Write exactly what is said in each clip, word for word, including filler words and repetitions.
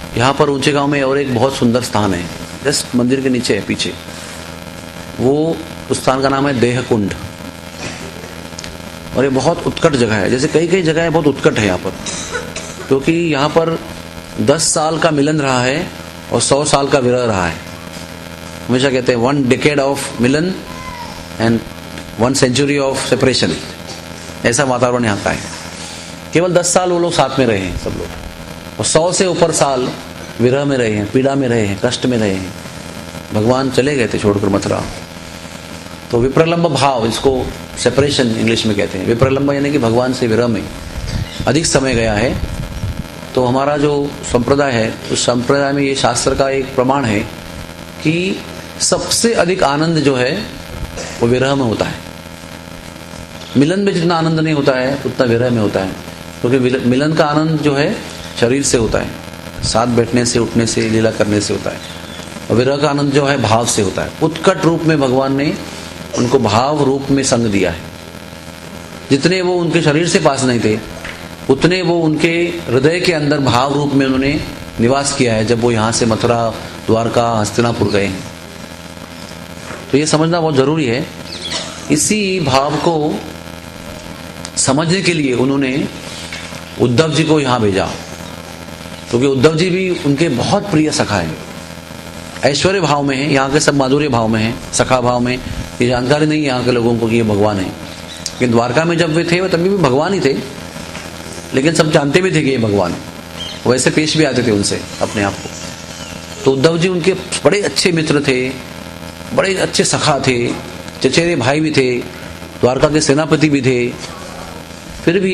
यहाँ पर ऊंचे गांव में और एक बहुत सुंदर स्थान है, जस्ट मंदिर के नीचे है पीछे। वो उस स्थान का नाम है देहकुंड, और ये बहुत उत्कट जगह है। जैसे कई कई जगह बहुत उत्कट है यहाँ पर, क्योंकि यहाँ पर दस साल का मिलन रहा है और सौ साल का विरह रहा है। हमेशा कहते हैं वन डिकेड ऑफ मिलन and one century of separation. ऐसा वातावरण यहाँ का है। केवल दस साल वो लोग साथ में रहे हैं सब लोग, और सौ से ऊपर साल विरह में रहे हैं, पीड़ा में रहे हैं, कष्ट में रहे हैं। भगवान चले गए थे छोड़कर मथुरा। तो विप्रलंब भाव, इसको सेपरेशन इंग्लिश में कहते हैं। विप्रलंब यानी कि भगवान से विरह में अधिक समय गया है। तो हमारा जो संप्रदाय है, उस संप्रदाय में ये शास्त्र का एक प्रमाण है कि सबसे अधिक आनंद जो है वो विरह में होता है। मिलन में जितना आनंद नहीं होता है उतना विरह में होता है, क्योंकि मिलन का आनंद जो है शरीर से होता है, साथ बैठने से, उठने से, लीला करने से होता है। और विरह का आनंद जो है भाव से होता है। उत्कट रूप में भगवान ने उनको भाव रूप में संग दिया है। जितने वो उनके शरीर से पास नहीं थे, उतने वो उनके हृदय के अंदर भाव रूप में उन्होंने निवास किया है जब वो यहाँ से मथुरा, द्वारका, हस्तिनापुर गए हैं। तो ये समझना बहुत जरूरी है। इसी भाव को समझने के लिए उन्होंने उद्धव जी को यहाँ भेजा, क्योंकि उद्धव जी भी उनके बहुत प्रिय सखा है। ऐश्वर्य भाव में है, यहाँ के सब माधुर्य भाव में है, सखा भाव में। ये जानकारी नहीं है यहाँ के लोगों को कि ये भगवान है। लेकिन द्वारका में जब वे थे तभी भी भगवान ही थे, लेकिन सब जानते भी थे कि ये भगवान है। वैसे पेश भी आते थे उनसे अपने आप को। तो उद्धव जी उनके बड़े अच्छे मित्र थे, बड़े अच्छे सखा थे, चचेरे भाई भी थे, द्वारका के सेनापति भी थे। फिर भी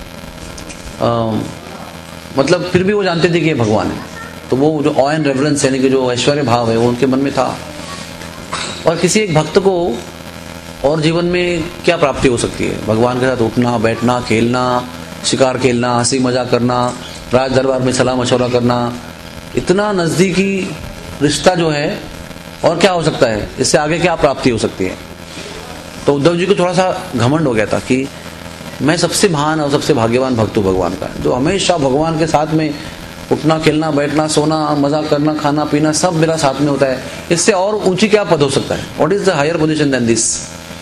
आ, मतलब फिर भी वो जानते थे कि ये भगवान है। तो वो जो ऑ एंड रेवरेंस यानी कि जो ऐश्वर्य भाव है वो उनके मन में था। और किसी एक भक्त को और जीवन में क्या प्राप्ति हो सकती है? भगवान के साथ उठना, बैठना, खेलना, शिकार खेलना, हंसी मजाक करना, राज दरबार में सलाह मशवरा करना, इतना नजदीकी रिश्ता जो है, और क्या हो सकता है? इससे आगे क्या प्राप्ति हो सकती है? तो उद्धव जी को थोड़ा सा घमंड हो गया था कि मैं सबसे महान और सबसे भाग्यवान भक्त हूँ भगवान का, जो हमेशा भगवान के साथ में उठना, खेलना, बैठना, सोना, मजाक करना, खाना पीना सब मेरा साथ में होता है। इससे और ऊंची क्या पद हो सकता है? What is the higher position than this?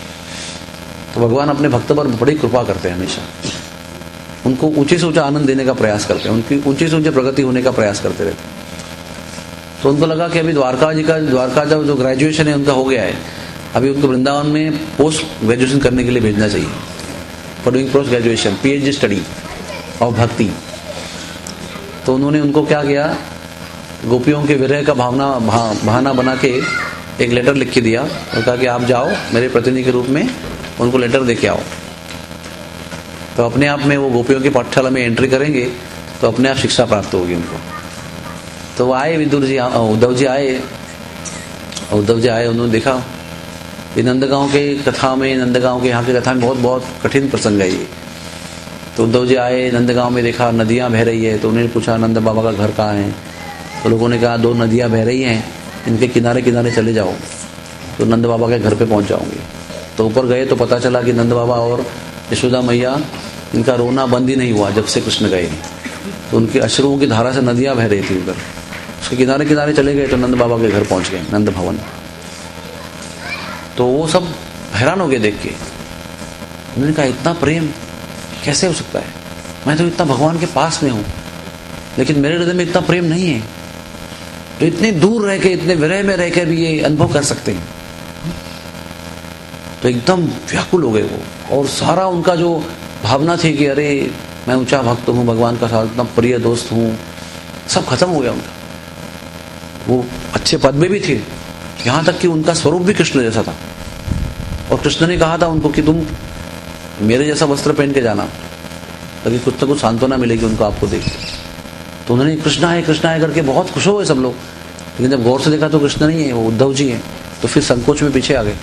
तो भगवान अपने भक्त पर बड़ी कृपा करते हैं, हमेशा उनको ऊंचे से ऊंचा आनंद देने का प्रयास करते हैं, उनकी ऊंचे से ऊंचे प्रगति होने का प्रयास करते रहते हैं। तो उनको लगा कि अभी द्वारका जी का द्वारका जब जो ग्रेजुएशन है उनका हो गया है, अभी उनको वृंदावन में पोस्ट ग्रेजुएशन करने के लिए भेजना चाहिए, for doing post graduation PhD study of भक्ति। तो उन्होंने उनको क्या किया, गोपियों के विरह का भावना बहाना बना के एक लेटर लिख के दिया और कहा कि आप जाओ मेरे प्रतिनिधि के रूप में उनको लेटर दे के आओ। तो अपने आप में वो गोपियों की पाठशाला में एंट्री करेंगे तो अपने आप शिक्षा प्राप्त होगी उनको। तो वो आए, विदुर जी, उद्धव जी आए, उद्धव जी आए, उन्होंने देखा कि नंदगांव के कथा में, नंदगांव के यहाँ की कथा में बहुत बहुत कठिन प्रसंग है ये। तो उद्धव जी आए, नंदगांव में देखा नदियाँ बह रही है। तो उन्होंने पूछा नंद बाबा का घर कहाँ है? तो लोगों ने कहा दो नदियाँ बह रही हैं, इनके किनारे किनारे चले जाओ तो नंद बाबा के घर पे पहुँच जाओगे। तो ऊपर गए तो पता चला कि नंद बाबा और यशोदा मैया, इनका रोना बंद ही नहीं हुआ जब से कृष्ण गए। तो उनके अश्रुओं की धारा से नदियाँ बह रही थी उधर। उसके किनारे किनारे चले गए तो नंद बाबा के घर पहुँच गए, नंद भवन। तो वो सब हैरान हो गए देख के। उन्होंने कहा इतना प्रेम कैसे हो सकता है? मैं तो इतना भगवान के पास में हूँ, लेकिन मेरे हृदय में इतना प्रेम नहीं है। तो इतने दूर रह के, इतने विरह में रहकर भी ये अनुभव कर सकते हैं। तो एकदम व्याकुल हो गए वो, और सारा उनका जो भावना थी कि अरे मैं ऊंचा भक्त हूँ, भगवान का साथ इतना प्रिय दोस्त हूँ, सब खत्म हो गया उनका। वो अच्छे पद में भी थे, यहाँ तक कि उनका स्वरूप भी कृष्ण जैसा था। और कृष्ण ने कहा था उनको कि तुम मेरे जैसा वस्त्र पहन के जाना, ताकि कुछ ना कुछ सांत्वना मिलेगी उनको आपको देख के। तो उन्होंने कृष्णा है कृष्णा है करके बहुत खुश हो गए सब लोग। लेकिन जब गौर से देखा तो कृष्ण नहीं है, वो उद्धव जी हैं। तो फिर संकोच में पीछे आ गए।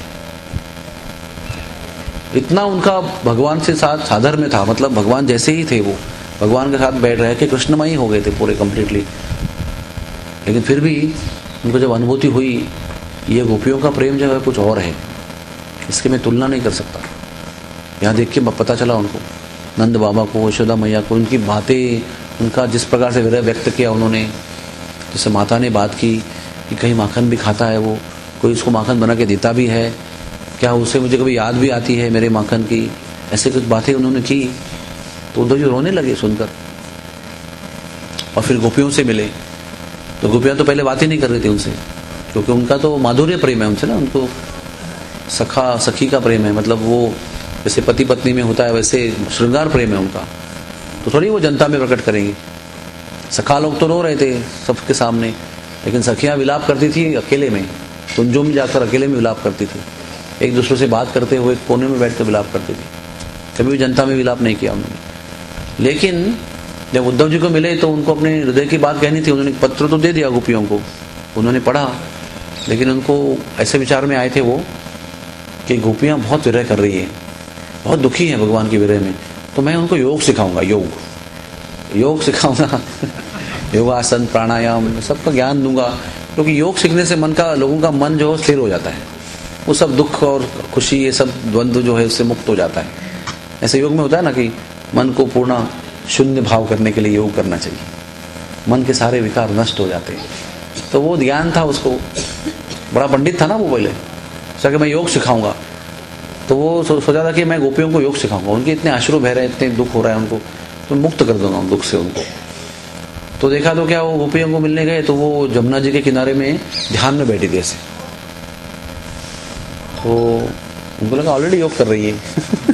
इतना उनका भगवान से साथ साधर में था, मतलब भगवान जैसे ही थे, वो भगवान के साथ बैठ रहे कि कृष्णमयी हो गए थे पूरे कंप्लीटली। लेकिन फिर भी उनको जब अनुभूति हुई ये गोपियों का प्रेम जो है कुछ और है, इसकी मैं तुलना नहीं कर सकता। यहाँ देख के पता चला उनको, नंद बाबा को, यशोदा मैया को, उनकी बातें, उनका जिस प्रकार से विरह व्यक्त किया उन्होंने, जैसे माता ने बात की कि कहीं माखन भी खाता है वो, कोई उसको माखन बना के देता भी है क्या, उसे मुझे कभी याद भी आती है मेरे माखन की, ऐसे कुछ बातें उन्होंने की। तो उद्धव जी रोने लगे सुनकर। और फिर गोपियों से मिले, तो गोपियाँ तो पहले बात ही नहीं कर रही थी उनसे, क्योंकि उनका तो माधुर्य प्रेम है उनसे ना, उनको सखा सखी का प्रेम है, मतलब वो जैसे पति पत्नी में होता है वैसे श्रृंगार प्रेम है उनका। तो थोड़ी वो जनता में प्रकट करेंगे। सखा लोग तो रो रहे थे सबके सामने, लेकिन सखियाँ विलाप करती थी अकेले में, कुंजों में जाकर अकेले में विलाप करती थी, एक दूसरे से बात करते हुए कोने में बैठकर विलाप करती थी, कभी भी जनता में विलाप नहीं किया उन्होंने। लेकिन जब उद्धव जी को मिले तो उनको अपने हृदय की बात कहनी थी। उन्होंने पत्र तो दे दिया गोपियों को, उन्होंने पढ़ा, लेकिन उनको ऐसे विचार में आए थे वो कि गोपियाँ बहुत विरह कर रही है, बहुत दुखी हैं भगवान की विरह में, तो मैं उनको योग सिखाऊंगा, योग योग सिखाऊंगा योगासन प्राणायाम सबका ज्ञान दूंगा, क्योंकि योग सीखने से मन का लोगों का मन जो स्थिर हो जाता है, वो सब दुख और खुशी ये सब द्वंद्व जो है उससे मुक्त हो जाता है। ऐसे योग में होता है ना कि मन को पूर्ण शून्य भाव करने के लिए योग करना चाहिए, मन के सारे विकार नष्ट हो जाते हैं। तो वो ज्ञान था उसको, बड़ा पंडित था ना वो पहले, सोचा कि मैं योग सिखाऊंगा। तो वो सोचा था कि मैं गोपियों को योग सिखाऊंगा, उनके इतने अश्रु बह रहे हैं, इतने दुख हो रहा है उनको, तो मुक्त कर दूंगा उन दुख से उनको। तो देखा तो क्या, वो गोपियों को मिलने गए तो वो जमुना जी के किनारे में ध्यान में बैठी थी ऐसे, तो उनको लगा ऑलरेडी योग कर रही है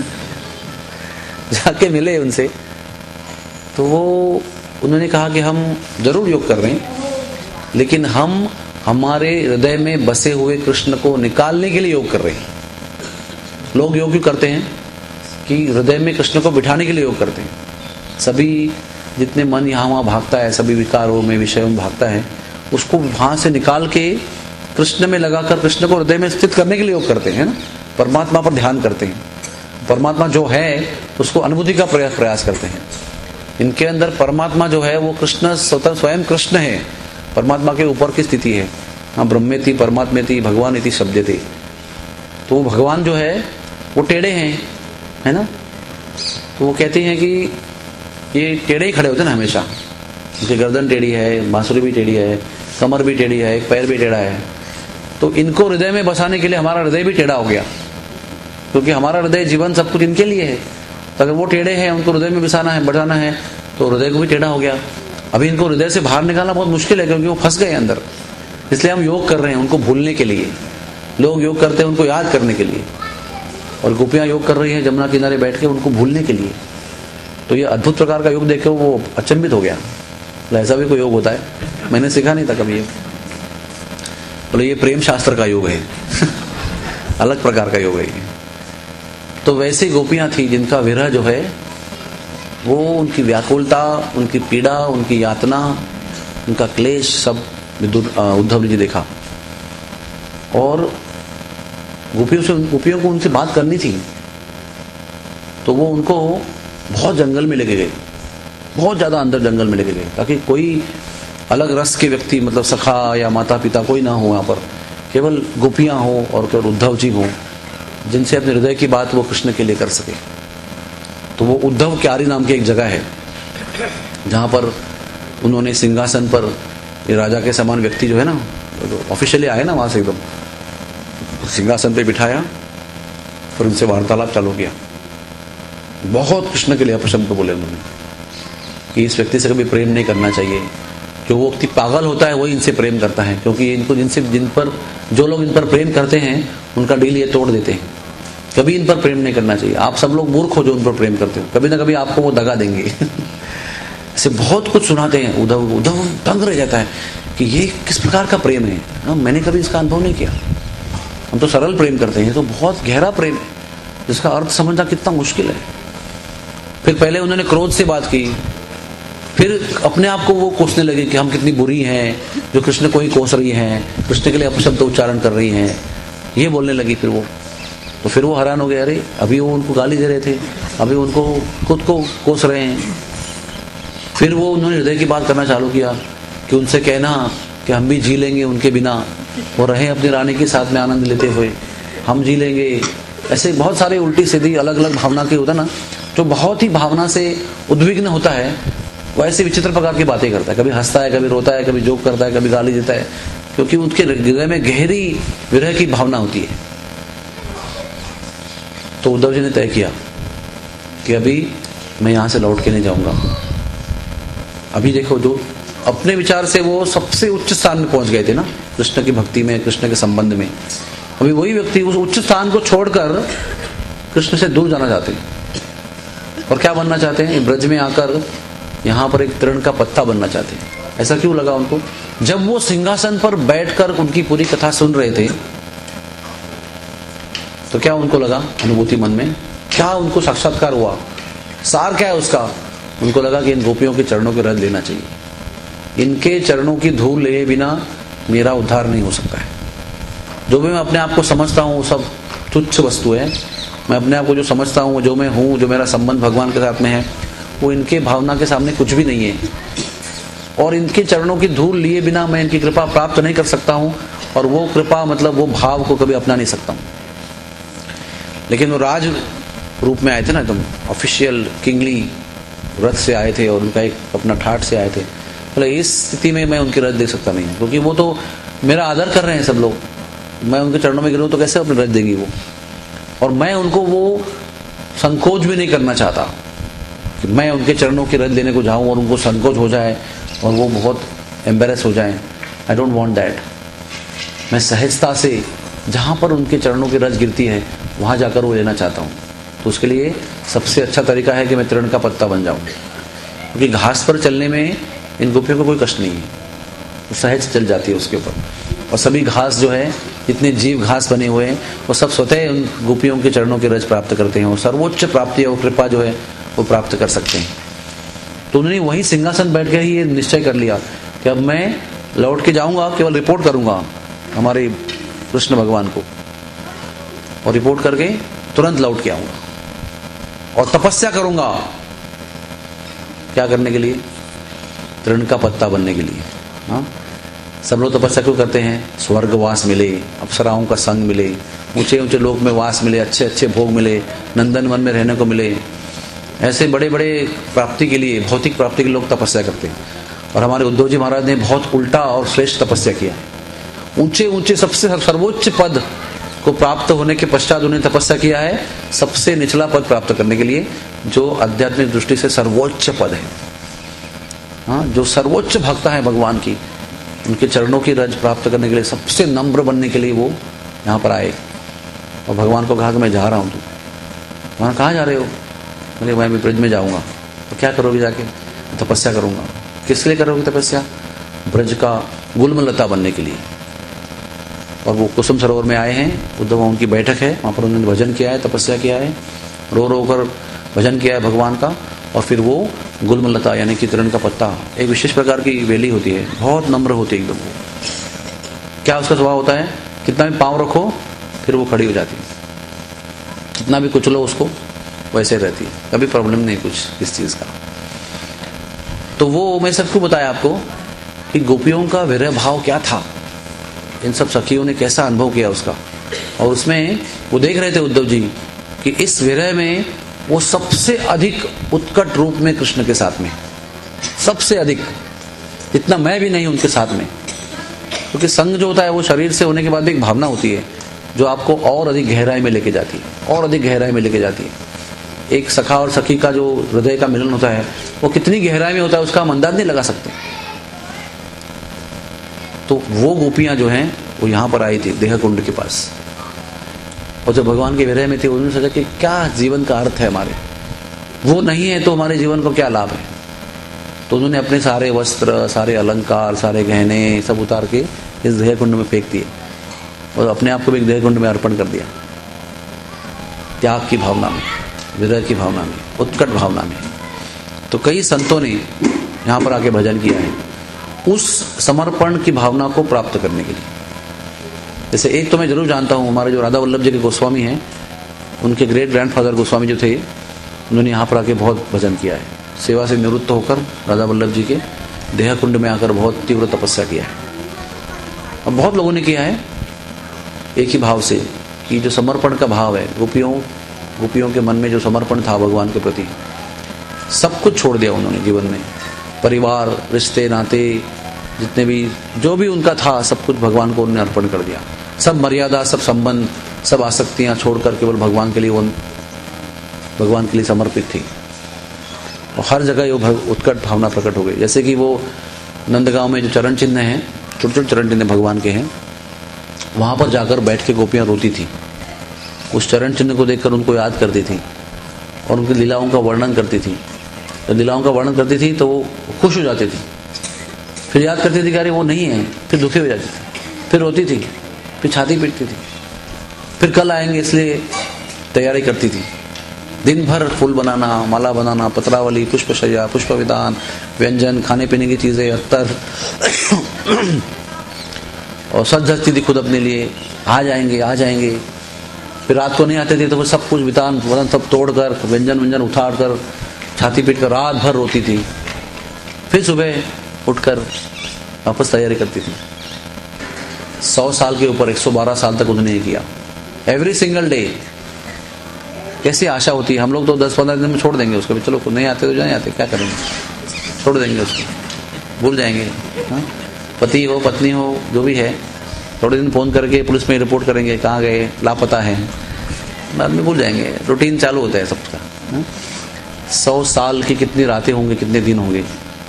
जाके मिले उनसे, तो वो उन्होंने कहा कि हम जरूर योग कर रहे हैं, लेकिन हम हमारे हृदय में बसे हुए कृष्ण को निकालने के लिए योग कर रहे हैं। लोग योग क्यों करते हैं कि हृदय में कृष्ण को बिठाने के लिए योग करते हैं। सभी जितने मन यहाँ वहाँ भागता है, सभी विकारों में विषयों में भागता है, उसको वहाँ से निकाल के कृष्ण में लगाकर कृष्ण को हृदय में स्थित करने के लिए योग करते हैं ना, परमात्मा पर ध्यान करते हैं, परमात्मा जो है उसको अनुभूति का प्रयास प्रयास करते हैं। इनके अंदर परमात्मा जो है वो कृष्ण स्वतः स्वयं कृष्ण है, परमात्मा के ऊपर की स्थिति है। हाँ, ब्रह्मेति परमात्मेति भगवान इति शब्दते, तो वो भगवान जो है वो टेढ़े हैं, है ना। तो वो कहते हैं कि ये टेढ़े ही खड़े होते हैं ना हमेशा, उनकी गर्दन टेढ़ी है, बांसुरी भी टेढ़ी है, कमर भी टेढ़ी है, एक पैर भी टेढ़ा है। तो इनको हृदय में बसाने के लिए हमारा हृदय भी टेढ़ा हो गया, क्योंकि हमारा हृदय जीवन सब कुछ इनके लिए है। तो अगर वो टेढ़े हैं, उनको हृदय में बसाना है, बढ़ाना है, तो हृदय को भी टेढ़ा हो गया। अभी इनको हृदय से बाहर निकालना बहुत मुश्किल है, क्योंकि वो फंस गए अंदर। इसलिए हम योग कर रहे हैं उनको भूलने के लिए। लोग योग करते हैं उनको याद करने के लिए, और गोपियाँ योग कर रही हैं जमुना किनारे बैठ के उनको भूलने के लिए। तो ये अद्भुत प्रकार का योग देख के वो अचंभित हो गया, ऐसा भी कोई योग होता है, मैंने सीखा नहीं था कभी ये। बोले ये प्रेम शास्त्र का योग है अलग प्रकार का योग है ये। तो वैसे गोपियाँ थी जिनका विरह जो है वो, उनकी व्याकुलता, उनकी पीड़ा, उनकी यातना, उनका क्लेश सब उद्धव जी देखा। और गोपियों से गोपियों को उनसे बात करनी थी, तो वो उनको बहुत जंगल में लेके गए, बहुत ज़्यादा अंदर जंगल में लेके गए, ताकि कोई अलग रस के व्यक्ति, मतलब सखा या माता पिता कोई ना हो वहाँ पर, केवल गोपियाँ हो और केवल उद्धव जी हो, जिनसे अपने हृदय की बात वो कृष्ण के लिए कर सके। तो वो उद्धव क्यारी नाम की एक जगह है, जहाँ पर उन्होंने सिंहासन पर ये राजा के समान व्यक्ति जो है ना, ऑफिशियली आए ना वहाँ से, एकदम सिंहासन पे बिठाया, फिर उनसे वार्तालाप चालू किया। बहुत कृष्ण के लिए अपशब्द बोले उन्होंने कि इस व्यक्ति से कभी प्रेम नहीं करना चाहिए, जो वो व्यक्ति पागल होता है वही इनसे प्रेम करता है, क्योंकि इनको जिनसे जिन पर जो लोग इन पर प्रेम करते हैं उनका डील ये तोड़ देते हैं। कभी इन पर प्रेम नहीं करना चाहिए। आप सब लोग मूर्ख हो जो उन पर प्रेम करते हो, कभी ना कभी आपको वो दगा देंगे ऐसे बहुत कुछ सुनाते हैं। उद्धव उद्धव तंग रह जाता है कि ये किस प्रकार का प्रेम है, ना मैंने कभी इसका अनुभव नहीं किया। हम तो सरल प्रेम करते हैं, तो बहुत गहरा प्रेम है जिसका अर्थ समझना कितना मुश्किल है। फिर पहले उन्होंने क्रोध से बात की, फिर अपने आप को वो कोसने लगे कि हम कितनी बुरी हैं जो कृष्ण को ही कोस रही हैं, कृष्ण के लिए अपशब्द उच्चारण कर रही हैं, ये बोलने लगी। फिर वो तो फिर वो हैरान हो गए, अरे अभी वो उनको गाली दे रहे थे, अभी उनको खुद को कोस रहे हैं। फिर वो उन्होंने हृदय की बात करना चालू किया कि उनसे कहना कि हम भी जी लेंगे उनके बिना, वो रहे अपनी रानी के साथ में आनंद लेते हुए, हम जी लेंगे। ऐसे बहुत सारे उल्टी सीधी अलग अलग भावना के होता ना, जो बहुत ही भावना से उद्विग्न होता है वो ऐसे विचित्र प्रकार की बातें करता है, कभी हंसता है, कभी रोता है, कभी जोक करता है, कभी गाली देता है, क्योंकि उनके हृदय में गहरी विरह की भावना होती है। तो उद्धव जी ने तय किया कि अभी मैं यहां से लौट के नहीं जाऊंगा। अभी देखो, जो अपने विचार से वो सबसे उच्च स्थान में पहुंच गए थे ना, कृष्ण की भक्ति में, कृष्ण के संबंध में, अभी वही व्यक्ति उस उच्च स्थान को छोड़कर कृष्ण से दूर जाना चाहते हैं। और क्या बनना चाहते हैं? ब्रज में आकर यहां पर एक तृण का पत्ता बनना चाहते हैं। ऐसा क्यों लगा उनको? जब वो सिंहासन पर बैठकर उनकी पूरी कथा सुन रहे थे, तो क्या उनको लगा अनुभूति मन में? क्या उनको साक्षात्कार हुआ? सार क्या है उसका? उनको लगा कि इन गोपियों के चरणों के रज लेना चाहिए, इनके चरणों की धूल ले बिना मेरा उद्धार नहीं हो सकता है। जो भी मैं अपने आप को समझता हूँ सब तुच्छ वस्तु है। मैं अपने आप को जो समझता हूँ, जो मैं हूँ, जो मेरा संबंध भगवान के साथ में है, वो इनके भावना के सामने कुछ भी नहीं है। और इनके चरणों की धूल लिए बिना मैं इनकी कृपा प्राप्त नहीं कर सकता हूँ, और वो कृपा मतलब वो भाव को कभी अपना नहीं सकता हूँ। लेकिन वो राज रूप में आए थे ना, एकदम ऑफिशियल किंगली रथ से आए थे, और उनका एक अपना ठाठ से आए थे। बोले इस स्थिति में मैं उनके रथ देख सकता नहीं हूँ, क्योंकि वो तो मेरा आदर कर रहे हैं सब लोग। मैं उनके चरणों में गिरूँ तो कैसे अपने रथ देंगी वो? और मैं उनको वो संकोच भी नहीं करना चाहता कि मैं उनके चरणों की रथ लेने को जाऊँ और उनको संकोच हो जाए और वो बहुत एम्बेरस हो जाए। I don't want that. मैं सहजता से जहाँ पर उनके चरणों की रज गिरती है वहाँ जाकर वो लेना चाहता हूँ। तो उसके लिए सबसे अच्छा तरीका है कि मैं तृण का पत्ता बन जाऊँ, क्योंकि घास पर चलने में इन गोपियों को कोई कष्ट नहीं है, वो सहज चल जाती है उसके ऊपर। और सभी घास जो है, जितने जीव घास बने हुए हैं, वो सब स्वतः उन गोपियों के चरणों के रज प्राप्त करते हैं, और सर्वोच्च प्राप्ति और कृपा जो है वो प्राप्त कर सकते हैं। तो उन्होंने वही सिंहासन बैठ कर ही ये निश्चय कर लिया कि अब मैं लौट के जाऊंगा, केवल रिपोर्ट करूंगा हमारे कृष्ण भगवान को, और रिपोर्ट करके तुरंत लौट के आऊंगा और तपस्या करूंगा। क्या करने के लिए? तृण का पत्ता बनने के लिए। हाँ, सब लोग तपस्या क्यों करते हैं? स्वर्गवास मिले, अप्सराओं का संग मिले, ऊंचे ऊंचे लोक में वास मिले, अच्छे अच्छे भोग मिले, नंदन वन में रहने को मिले। ऐसे बड़े बड़े प्राप्ति के लिए, भौतिक प्राप्ति के लोग तपस्या करते हैं। और हमारे उद्धव जी महाराज ने बहुत उल्टा और श्रेष्ठ तपस्या किया। ऊंचे ऊंचे सबसे सर्वोच्च पद को प्राप्त होने के पश्चात उन्हें तपस्या किया है सबसे निचला पद प्राप्त करने के लिए, जो आध्यात्मिक दृष्टि से सर्वोच्च पद है। हाँ, जो सर्वोच्च भक्त है भगवान की, उनके चरणों की रज प्राप्त करने के लिए, सबसे नम्र बनने के लिए वो यहाँ पर आए। और भगवान को कहा कि मैं जा रहा हूँ। तुम वहाँ कहाँ जा रहे हो? बोले मैं ब्रज में जाऊँगा। तो क्या करोगे जाके? तपस्या करूँगा। किस लिए करोगे तपस्या? ब्रज का गुलमलता बनने के लिए। और वो कुसुम सरोवर में आए हैं, उद्धव उनकी बैठक है, वहाँ पर उन्होंने भजन किया है, तपस्या किया है, रो रो कर भजन किया है भगवान का। और फिर वो गुलमलता यानी कि तृण का पत्ता, एक विशेष प्रकार की वेली होती है, बहुत नम्र होती है एकदम। क्या उसका स्वभाव होता है? कितना भी पाँव रखो फिर वो खड़ी हो जाती है, कितना भी कुचलो उसको वैसे रहती है, कभी प्रॉब्लम नहीं कुछ इस चीज़ का। तो वो मैं सबको बताया आपको कि गोपियों का विरह भाव क्या था, इन सब सखियों ने कैसा अनुभव किया उसका। और उसमें वो देख रहे थे उद्धव जी कि इस विरह में वो सबसे अधिक उत्कट रूप में कृष्ण के साथ में, सबसे अधिक, इतना मैं भी नहीं उनके साथ में। क्योंकि संग जो होता है वो शरीर से होने के बाद भी एक भावना होती है जो आपको और अधिक गहराई में लेके जाती है, और अधिक गहराई में लेके जाती है। एक सखा और सखी का जो हृदय का मिलन होता है वो कितनी गहराई में होता है उसका हम अंदाज नहीं लगा सकते। तो वो गोपियां जो हैं वो यहाँ पर आई थी देह कुंड के पास, और जब भगवान के विरह में थे उन्होंने सोचा कि क्या जीवन का अर्थ है हमारे, वो नहीं है तो हमारे जीवन को क्या लाभ है। तो उन्होंने अपने सारे वस्त्र, सारे अलंकार, सारे गहने सब उतार के इस देह कुंड में फेंक दिए और अपने आप को भी एक देह कुंड में अर्पण कर दिया, त्याग की भावना में, विरह की भावना में, उत्कट भावना में। तो कई संतों ने यहाँ पर आके भजन किया है उस समर्पण की भावना को प्राप्त करने के लिए। जैसे एक तो मैं जरूर जानता हूँ, हमारे जो राधा वल्लभ जी के गोस्वामी हैं, उनके ग्रेट ग्रैंडफादर गोस्वामी जो थे, उन्होंने यहाँ पर आके बहुत भजन किया है। सेवा से निवृत्त होकर राधा वल्लभ जी के देह कुंड में आकर बहुत तीव्र तपस्या किया है। और बहुत लोगों ने किया है एक ही भाव से कि जो समर्पण का भाव है, गोपियों गोपियों के मन में जो समर्पण था भगवान के प्रति, सब कुछ छोड़ दिया उन्होंने जीवन में, परिवार, रिश्ते नाते, जितने भी जो भी उनका था सब कुछ भगवान को उन्होंने अर्पण कर दिया। सब मर्यादा, सब संबंध, सब आसक्तियां छोड़कर केवल भगवान के लिए वो भगवान के लिए समर्पित थी। और हर जगह वो उत्कट भावना प्रकट हो गई। जैसे कि वो नंदगांव में जो चरण चिन्ह हैं, छोटे छोटे चरण चिन्ह भगवान के हैं, वहां पर जाकर बैठ के गोपियां रोती थी। उस चरण चिन्ह को देखकर उनको याद करती थी और उनकी लीलाओं का वर्णन करती थी। जब लीलाओं का वर्णन करती थी तो वो खुश हो जाती थी, फिर याद करती थी कि अरे वो नहीं है, फिर दुखी हो जाती थी, फिर रोती थी, फिर छाती पीटती थी, फिर कल आएंगे इसलिए तैयारी करती थी। दिन भर फूल बनाना, माला बनाना, पत्रावली, पुष्पशैया, पुष्प विधान, व्यंजन, खाने पीने की चीज़ें, अत्तर और सज धजती थी खुद अपने लिए, आ जाएंगे आ जाएंगे। फिर रात को नहीं आते थे तो फिर सब कुछ विधान वतन सब तोड़कर, व्यंजन व्यंजन उठाड़ कर, छाती पीट कर रात भर रोती थी। फिर सुबह उठकर वापस तैयारी करती थी। सौ साल के ऊपर एक सौ बारह साल तक उन्होंने किया, एवरी सिंगल डे। कैसी आशा होती है, हम लोग तो दस पंद्रह दिन में छोड़ देंगे उसको, चलो नहीं आते तो नहीं आते, क्या करेंगे, छोड़ देंगे उसको, भूल जाएंगे। हाँ? पति हो पत्नी हो जो भी है, थोड़े दिन फोन करके पुलिस में रिपोर्ट करेंगे, कहाँ गए, लापता है, बाद में भूल जाएंगे। रूटीन चालू होता है सबका। हाँ? सौ साल की कितनी रातें होंगी, कितने दिन होंगे,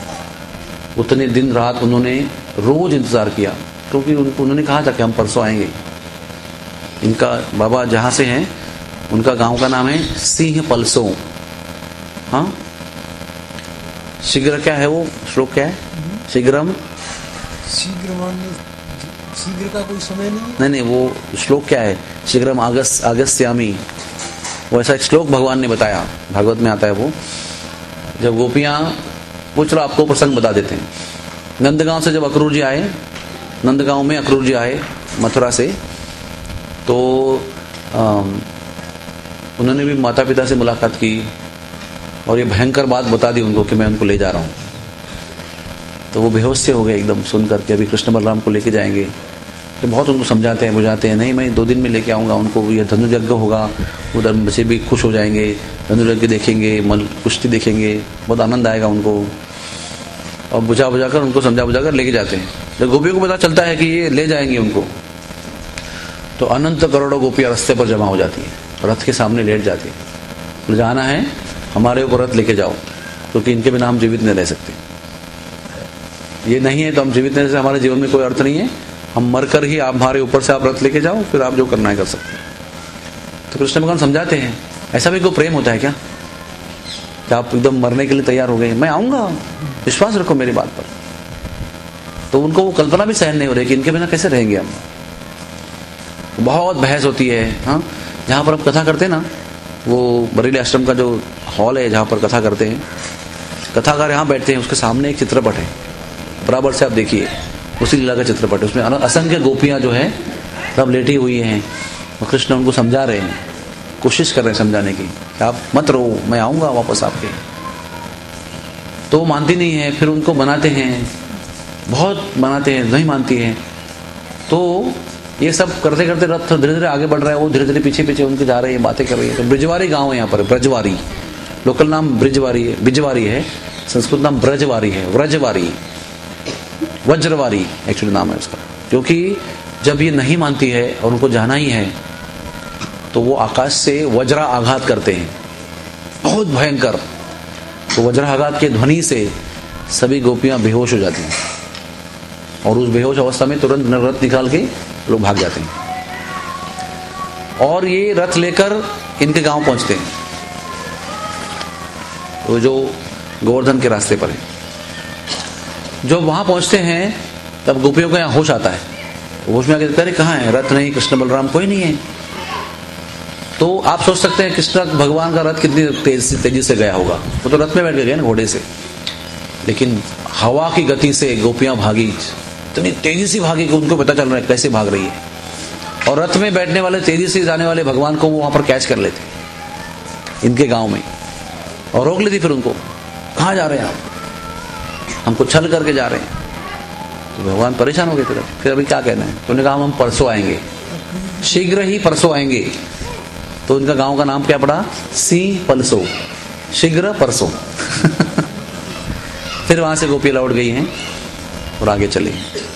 उतने दिन रात उन्होंने रोज इंतजार किया, क्योंकि उन्होंने कहा था कि हम परसों आएंगे। इनका बाबा जहाँ से हैं उनका गांव का नाम है सिंह पलसों। हाँ, शीघ्र क्या है वो श्लोक क्या है? शीघ्रम, शीघ्र शीघ्र का कोई समय नहीं। नहीं नहीं वो श्लोक क्या है? शीघ्रम अगस्त अगस्त्यामी, वो ऐसा एक श्लोक भगवान ने बताया, भागवत में आता है वो। जब गोपियां, वो चलो आपको प्रसंग बता देते हैं। नंदगांव से जब अक्रूर जी आए, नंदगांव में अक्रूर जी आए मथुरा से, तो आम, उन्होंने भी माता पिता से मुलाकात की और ये भयंकर बात बता दी उनको कि मैं उनको ले जा रहा हूँ। तो वो बेहोश से हो गए एकदम सुन करके, अभी कृष्ण बलराम को लेके जाएंगे। तो बहुत उनको समझाते हैं बुझाते हैं, नहीं मैं दो दिन में लेके आऊँगा उनको, ये धनुर्यज्ञ होगा, उधर बच्चे भी खुश हो जाएंगे, धनुर्यज्ञ देखेंगे, मल कुश्ती देखेंगे, बहुत आनंद आएगा उनको। और बुझा बुझा कर उनको समझा बुझा कर लेके जाते हैं। जब गोपियों को पता चलता है कि ये ले जाएंगे उनको, तो अनंत करोड़ों गोपियाँ रास्ते पर जमा हो जाती हैं, रथ के सामने लेट जाती है। तो जाना है हमारे ऊपर रथ लेके जाओ, क्योंकि इनके बिना हम जीवित नहीं रह सकते। ये नहीं है तो हम जीवित रहने से हमारे जीवन में कोई अर्थ नहीं है, हम मरकर ही आप हमारे ऊपर से आप रथ लेके जाओ, फिर आप जो करना है कर सकते हैं। तो कृष्ण भगवान समझाते हैं, ऐसा भी कोई प्रेम होता है क्या कि आप एकदम मरने के लिए तैयार हो गए, मैं आऊंगा, विश्वास रखो मेरी बात पर। तो उनको वो कल्पना भी सहन नहीं हो रही कि इनके बिना कैसे रहेंगे हम। बहुत बहस होती है। हाँ, जहाँ पर हम कथा करते हैं ना, वो बरेली आश्रम का जो हॉल है जहाँ पर कथा करते हैं, कथाकार यहाँ बैठते हैं, उसके सामने एक चित्रपट है, बराबर से आप देखिए, उसी लीला का चित्रपट है। उसमें असंख्य गोपियाँ जो है सब लेटी हुई हैं और कृष्ण उनको समझा रहे हैं, कोशिश कर रहे हैं समझाने की, आप मत रो, मैं आऊँगा वापस आपके। तो वो मानती नहीं है, फिर उनको बनाते हैं, बहुत बनाते हैं, नहीं मानती है। तो ये सब करते करते रथ धीरे धीरे आगे बढ़ रहा है, वो धीरे धीरे पीछे पीछे उनके जा रही है, बातें कर रही है। तो ब्रिजवारी गांव है यहाँ पर, ब्रजवारी, लोकल नाम ब्रिजवारी है, बिजवारी है, संस्कृत नाम ब्रजवारी है, व्रजवारी, वज्रवारी एक्चुअली नाम है उसका। क्योंकि जब ये नहीं मानती है और उनको जाना ही है, तो वो आकाश से वज्रा आघात करते हैं, बहुत भयंकर। तो वज्राघात के ध्वनि से सभी गोपियां बेहोश हो जाती हैं और उस बेहोश अवस्था में तुरंत रथ निकाल के लोग भाग जाते हैं। और ये रथ लेकर इनके गांव पहुंचते हैं, वो जो गोवर्धन के रास्ते पर है। जो वहां पहुंचते हैं तब गोपियों को यहाँ होश आता है, होश में आके कहते हैं कहाँ है, रथ नहीं, कृष्ण बलराम कोई नहीं है। तो आप सोच सकते हैं कृष्ण भगवान का रथ कितनी तेज तेजी से गया होगा, वो तो रथ में बैठ गए ना घोड़े से, लेकिन हवा की गति से गोपियां भागी, इतनी तेजी से भागी कि उनको पता चल रहा है कैसे भाग रही है। और रथ में बैठने वाले, तेजी से जाने वाले भगवान को वो वहां पर कैच कर लेते इनके गांव में और रोक लेती। फिर उनको, कहाँ जा रहे हैं आप, हमको छल करके जा रहे हैं। तो भगवान परेशान हो गए फिर फिर अभी क्या कहना है। तो उन्होंने कहा हम परसों आएंगे, शीघ्र ही परसों आएंगे। तो उनका गांव का नाम क्या पड़ा, सिंह पलसो, शीघ्र परसों। फिर वहां से गोपियां लौट गई हैं और आगे चली।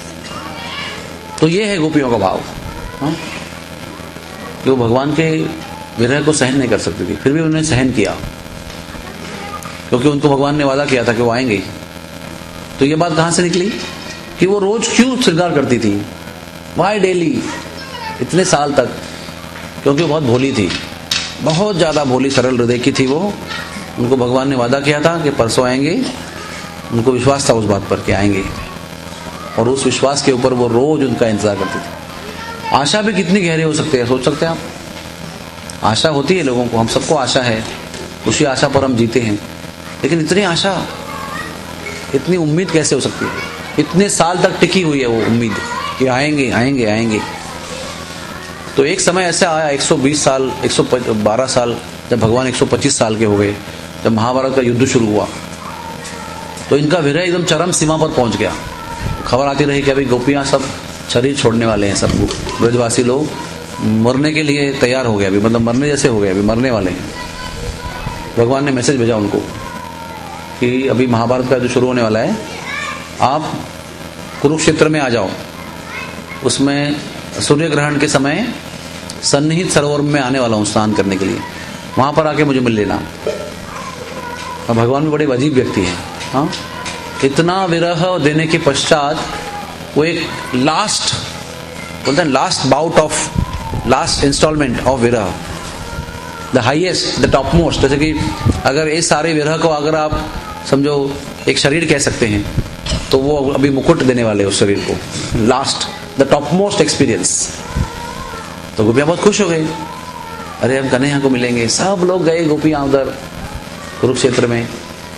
तो ये है गोपियों का भाव, हाँ? कि वो भगवान के विरह को सहन नहीं कर सकती थी, फिर भी उन्होंने सहन किया, क्योंकि उनको भगवान ने वादा किया था कि वो आएंगे। तो ये बात कहां से निकली कि वो रोज क्यों श्रृंगार करती थी, वाई डेली, इतने साल तक? क्योंकि वो बहुत भोली थी, बहुत ज्यादा भोली सरल हृदय की थी वो। उनको भगवान ने वादा किया था कि परसों आएंगे, उनको विश्वास था उस बात पर कि आएंगे, और उस विश्वास के ऊपर वो रोज उनका इंतजार करती थी। आशा भी कितनी गहरी हो सकती है, सोच सकते हैं आप? आशा होती है लोगों को, हम सबको आशा है, उसी आशा पर हम जीते हैं, लेकिन इतनी आशा, इतनी उम्मीद कैसे हो सकती है? इतने साल तक टिकी हुई है वो उम्मीद कि आएंगे आएंगे आएंगे। तो एक समय ऐसा आया, एक सौ बीस साल, एक सौ बारह साल, जब भगवान एक सौ पच्चीस साल के हो गए, जब महाभारत का युद्ध शुरू हुआ, तो इनका विरह एकदम चरम सीमा पर पहुंच गया। खबर आती रही कि अभी गोपियां सब शरीर छोड़ने वाले हैं, सब ब्रजवासी लोग मरने के लिए तैयार हो गए, अभी मतलब मरने जैसे हो गए, अभी मरने वाले हैं। भगवान ने मैसेज भेजा उनको कि अभी महाभारत का जो शुरू होने वाला है, आप कुरुक्षेत्र में आ जाओ, उसमें सूर्य ग्रहण के समय सन्निहित सरोवर में आने वाला हूं स्नान करने के लिए, वहां पर आके मुझे मिल लेना। और भगवान भी बड़े अजीब व्यक्ति हैं, हाँ? इतना विरह देने के पश्चात वो एक लास्ट बोलते हैं, last bout of, last instalment of विरह, the highest, the top most. जैसे कि अगर इस सारे विरह को अगर आप समझो एक शरीर कह सकते हैं, तो वो अभी मुकुट देने वाले उस शरीर को, last, the top most experience. तो गोपियां बहुत खुश हो गई, अरे हम कन्हैया को मिलेंगे। सब लोग गए गोपियां उधर कुरुक्षेत्र में।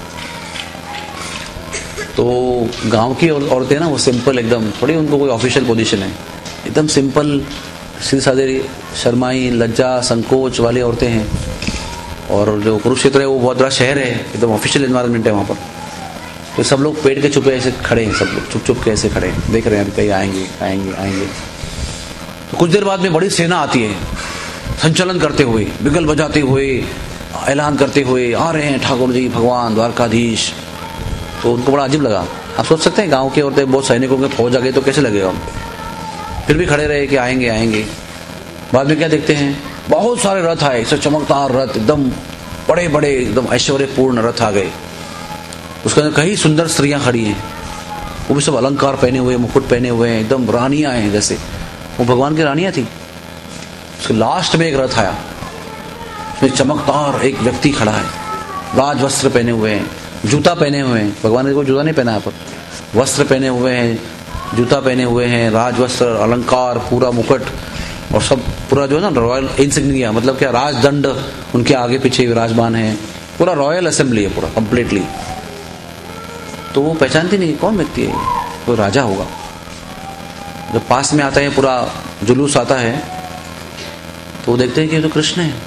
तो गांव की औरतें ना, वो सिंपल एकदम, थोड़ी उनको कोई ऑफिशियल पोजीशन है, एकदम सिंपल, सीधे साधे, शर्माई, लज्जा, संकोच वाली औरतें हैं। और जो कुरुक्षेत्र है वो बहुत बड़ा शहर है, एकदम ऑफिशियल एनवायरनमेंट है वहाँ पर। तो सब लोग पेड़ के छुपे ऐसे खड़े हैं, सब लोग चुप चुप के ऐसे खड़े हैं, देख रहे हैं अभी कहीं आएंगे आएंगे आएंगे। तो कुछ देर बाद में बड़ी सेना आती है, संचलन करते हुए, बिगल बजाते हुए, ऐलान करते हुए, आ रहे हैं ठाकुर जी, भगवान द्वारकाधीश। तो उनको बड़ा अजीब लगा। आप सोच सकते हैं गांव की औरतें, बहुत सैनिकों के फौज आ गई तो कैसे लगेगा? फिर भी खड़े रहे कि आएंगे आएंगे। बाद में क्या देखते हैं, बहुत सारे रथ आए, ऐसे चमकदार रथ, एकदम बड़े बड़े, एकदम ऐश्वर्यपूर्ण रथ आ गए। उसके अंदर कई सुंदर स्त्रियां खड़ी हैं, वो भी सब अलंकार पहने हुए, मुकुट पहने हुए हैं, एकदम रानियां हैं, जैसे वो भगवान की रानियां थी। उसके लास्ट में एक रथ आया, उसमें चमकदार एक व्यक्ति खड़ा है, राज वस्त्र पहने हुए हैं, जूता पहने हुए हैं। भगवान ने कोई जूता नहीं पहना है, पर वस्त्र पहने हुए हैं, जूता पहने हुए हैं, राज वस्त्र, अलंकार, पूरा मुकुट, और सब पूरा जो है ना रॉयल इंसिग्निया, मतलब क्या, राजदंड उनके आगे पीछे विराजमान है, पूरा रॉयल असेंबली है पूरा कंप्लीटली। तो वो पहचानती नहीं कौन व्यक्ति है, कोई राजा होगा। जब पास में आता है, पूरा जुलूस आता है, तो वो देखते हैं कि ये तो कृष्ण है।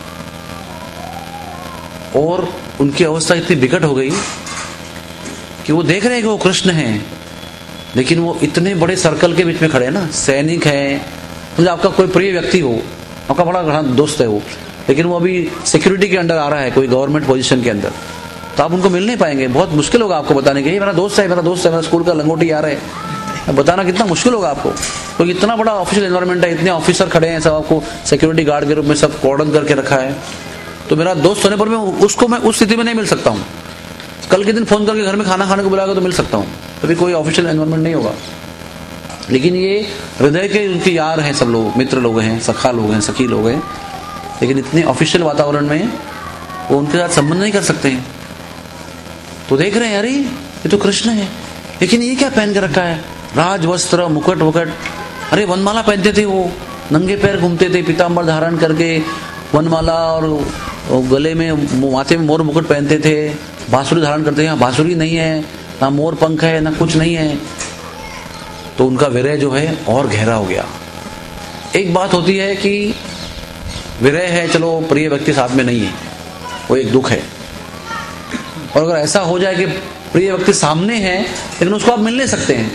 और उनकी अवस्था इतनी विकट हो गई कि वो देख रहे हैं कि वो कृष्ण हैं, लेकिन वो इतने बड़े सर्कल के बीच में खड़े हैं ना, सैनिक है, मतलब आपका कोई प्रिय व्यक्ति हो, आपका बड़ा दोस्त है वो, लेकिन वो अभी सिक्योरिटी के अंडर आ रहा है, कोई गवर्नमेंट पोजीशन के अंदर, तो आप उनको मिल नहीं पाएंगे। बहुत मुश्किल होगा आपको बताने के, ये मेरा दोस्त है, मेरा दोस्त है, मेरा स्कूल का लंगोटी यार है, बताना कितना मुश्किल होगा आपको, क्योंकि तो इतना बड़ा ऑफिशियल एनवायरनमेंट है, इतने ऑफिसर खड़े हैं, सब आपको सिक्योरिटी गार्ड के रूप में सब कॉर्डन करके रखा है। तो मेरा दोस्त होने पर मैं उसको मैं उस स्थिति में नहीं मिल सकता हूँ। कल के दिन फोन करके घर में खाना खाने को बुलाएगा तो मिल सकता हूँ, तभी कोई ऑफिशियल एनवायरनमेंट नहीं होगा। लेकिन ये हृदय के उनके यार हैं, सब लोग मित्र लोग हैं, सखा लोग हैं, सखी लोग हैं, लेकिन इतने ऑफिशियल वातावरण में वो उनके साथ संबंध नहीं कर सकते हैं। तो देख रहे हैं, अरे ये तो कृष्ण है, लेकिन ये क्या पहन के रखा है, राज वस्त्र, मुकुट वुकुट, अरे वनमाला पहनते थे वो, नंगे पैर घूमते थे, पीताम्बर धारण करके, वनमाला और गले में, माथे में मोर मुकुट पहनते थे, बांसुरी धारण करते हैं। बांसुरी नहीं है, ना मोर पंख है, ना कुछ नहीं है। तो उनका विरह जो है और गहरा हो गया। एक बात होती है कि विरह है, चलो प्रिय व्यक्ति साथ में नहीं है, वो एक दुख है। और अगर ऐसा हो जाए कि प्रिय व्यक्ति सामने है लेकिन उसको आप मिल नहीं सकते हैं,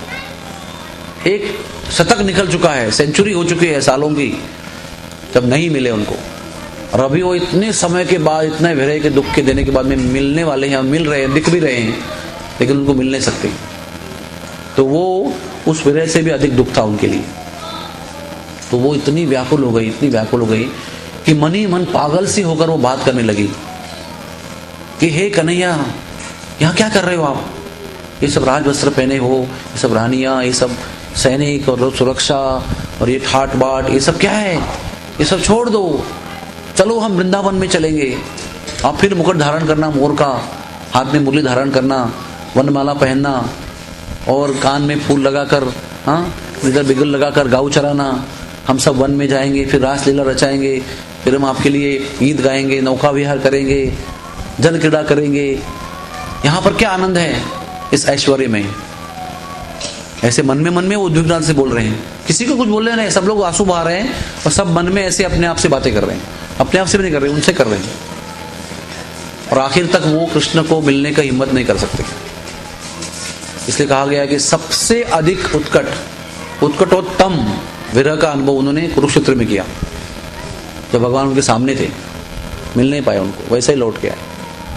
एक शतक निकल चुका है, सेंचुरी हो चुकी है सालों की, जब नहीं मिले उनको, और अभी वो इतने समय के बाद, इतने विरह के दुख के देने के बाद में मिलने वाले हैं, मिल रहे हैं, दिख भी रहे हैं, लेकिन उनको मिल नहीं सकते। तो वो उस विरह से भी अधिक दुख था उनके लिए। तो वो इतनी व्याकुल हो गई, इतनी व्याकुल हो गई कि मन ही मन पागल सी होकर वो बात करने लगी कि हे कन्हैया, यहाँ क्या कर रहे हो आप? ये सब राजवस्त्र पहने हो, ये सब रानियां, ये सब सैनिक और सुरक्षा और ये ठाट बाट, ये सब क्या है? ये सब छोड़ दो, चलो हम वृंदावन में चलेंगे। आप फिर मुकुट धारण करना मोर का, हाथ में मुरली धारण करना, वनमाला पहनना और कान में फूल लगाकर, हाँ इधर बिगुल लगाकर गाँव चराना। हम सब वन में जाएंगे, फिर रासलीला रचाएंगे, फिर हम आपके लिए गीत गाएंगे, नौका विहार करेंगे, जल क्रीड़ा करेंगे। यहाँ पर क्या आनंद है इस ऐश्वर्य में? ऐसे मन में मन में वो उद्विग्नता से बोल रहे हैं, किसी को कुछ बोल रहे हैं, सब लोग आंसू बहा रहे हैं और सब मन में ऐसे अपने आप से बातें कर रहे हैं। अपने आप से भी नहीं कर रहे, उनसे कर रहे हैं। और आखिर तक वो कृष्ण को मिलने का हिम्मत नहीं कर सकते। इसलिए कहा गया कि सबसे अधिक उत्कट उत्कटोत्तम विरह का अनुभव उन्होंने कुरुक्षेत्र में किया। जब भगवान उनके सामने थे, मिल नहीं पाए उनको, वैसे ही लौट के आए।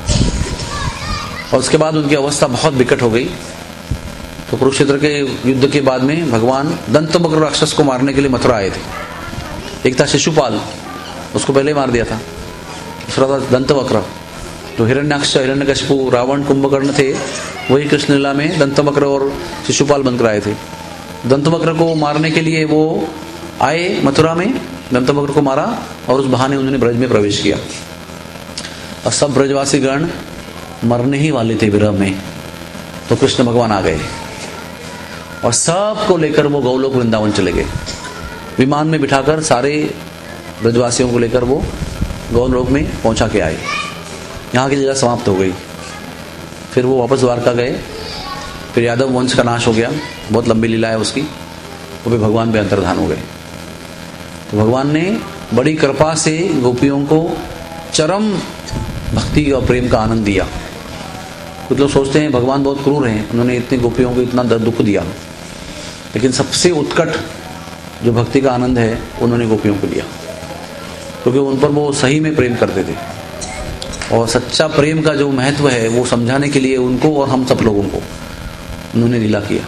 और उसके बाद उनकी अवस्था बहुत विकट हो गई। तो कुरुक्षेत्र के युद्ध के बाद में भगवान दंतवक्र राक्षस को मारने के लिए मथुरा आए थे। एक था शिशुपाल, उसको पहले मार दिया था। दूसरा था दंतवक्र, जो हिरण्याक्ष, हिरण्यकशिपु, रावण, कुंभकर्ण थे, वही कृष्ण लीला में दंतवक्र और शिशुपाल बनकर आए थे। दंतवक्र को मारने के लिए वो आए मथुरा में, दंतवक्र को मारा और उस बहाने उन्होंने ब्रज में प्रवेश किया। और सब ब्रजवासी गण मरने ही वाले थे विरह में, तो कृष्ण भगवान आ गए और सबको लेकर वो गौलोक वृंदावन चले गए। विमान में बिठाकर सारे ब्रजवासियों को लेकर वो गौलोक में पहुंचा के आए। यहाँ की लीला समाप्त हो गई। फिर वो वापस द्वारका गए। फिर यादव वंश का नाश हो गया, बहुत लंबी लीला है उसकी। वो भी भगवान पे अंतर्धान हो गए। तो भगवान ने बड़ी कृपा से गोपियों को चरम भक्ति और प्रेम का आनंद दिया। कुछ लोग सोचते हैं भगवान बहुत क्रूर हैं, उन्होंने इतनी गोपियों को इतना दर्द दुख दिया, लेकिन सबसे उत्कट जो भक्ति का आनंद है उन्होंने गोपियों को दिया, क्योंकि उन पर वो सही में प्रेम करते थे। और सच्चा प्रेम का जो महत्व है वो समझाने के लिए उनको और हम सब लोगों को उन्होंने लीला किया।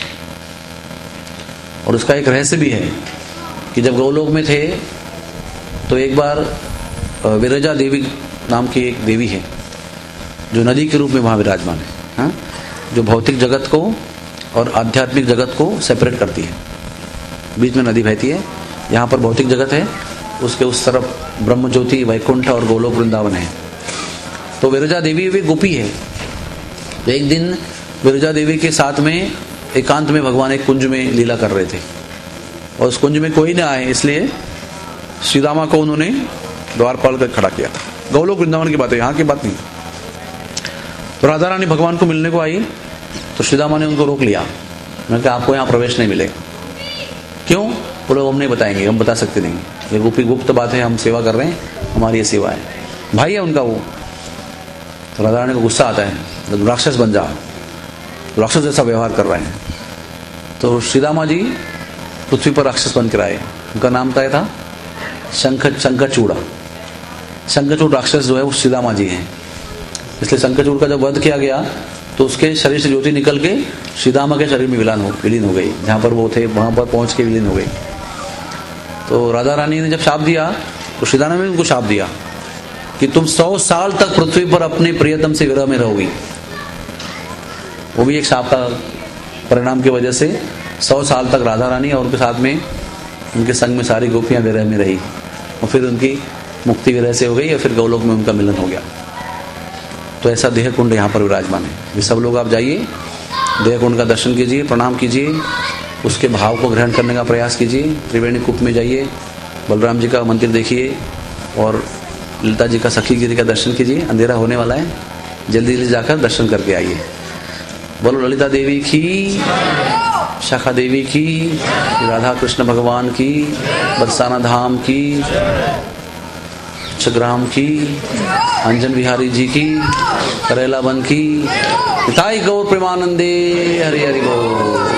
और उसका एक रहस्य भी है कि जब गौलोक में थे तो एक बार विरजा देवी नाम की एक देवी है जो नदी के रूप में वहाँ विराजमान है, हाँ? जो भौतिक जगत को और आध्यात्मिक जगत को सेपरेट करती है। बीच में नदी बहती है, यहाँ पर भौतिक जगत है, उसके उस तरफ ब्रह्म ज्योति, वैकुंठ और गोलोक वृंदावन है। तो विरजा देवी भी गोपी है। तो एक दिन विरजा देवी के साथ में एकांत में भगवान एक कुंज में लीला कर रहे थे और उस कुंज में कोई न आए, इसलिए श्रीदामा को उन्होंने द्वारपाल कर खड़ा किया था। गौलोक वृंदावन की बात है, यहाँ की बात नहीं। तो राधा रानी भगवान को मिलने को आई तो श्रीदामा ने उनको रोक लिया। मैंने कहा आपको यहाँ प्रवेश नहीं मिलेगा। क्यों? वो लोग हम नहीं बताएंगे, हम बता सकते नहीं, ये गुप्त गुप्त बात है, हम सेवा कर रहे हैं, हमारी ये सेवा है। भाई है उनका वो। तो राधा रानी को गुस्सा आता है, तो राक्षस बन जा, राक्षस जैसा व्यवहार कर रहे हैं। तो श्रीदामा जी पृथ्वी पर राक्षस बन कर आए। उनका नाम तय था शंख शंखचूड़ा। शंखचूड़ राक्षस जो है वो श्रीदामा जी हैं। इसलिए शंखचूड़ का जब वध किया गया तो उसके शरीर से ज्योति निकल के श्रीदामा के शरीर में विलीन हो विलीन हो गई। जहाँ पर वो थे वहाँ पर पहुँच के विलीन हो गई। तो राधा रानी ने जब शाप दिया तो श्रीदामा ने उनको शाप दिया कि तुम सौ साल तक पृथ्वी पर अपने प्रियतम से विरह में रहोगी। वो भी एक शाप का परिणाम की वजह से सौ साल तक राधा रानी और उनके साथ में उनके संग में सारी गोपियां विरह में रही और फिर उनकी मुक्ति विरह से हो गई और फिर गौलोक में उनका मिलन हो गया। तो ऐसा देह कुंड यहाँ पर विराजमान है। ये सब लोग आप जाइए, देह कुंड का दर्शन कीजिए, प्रणाम कीजिए, उसके भाव को ग्रहण करने का प्रयास कीजिए। त्रिवेणी कूप में जाइए, बलराम जी का मंदिर देखिए और ललिता जी का सखी गिरी का दर्शन कीजिए। अंधेरा होने वाला है, जल्दी जल्दी जाकर दर्शन करके आइए। बोलो ललिता देवी की, शाखा देवी की, राधा कृष्ण भगवान की, बरसाना धाम की, छग्राम की, अंजन बिहारी जी की, करेला बन की, निताई गौर प्रेमानंदे, हरि हरि बोल।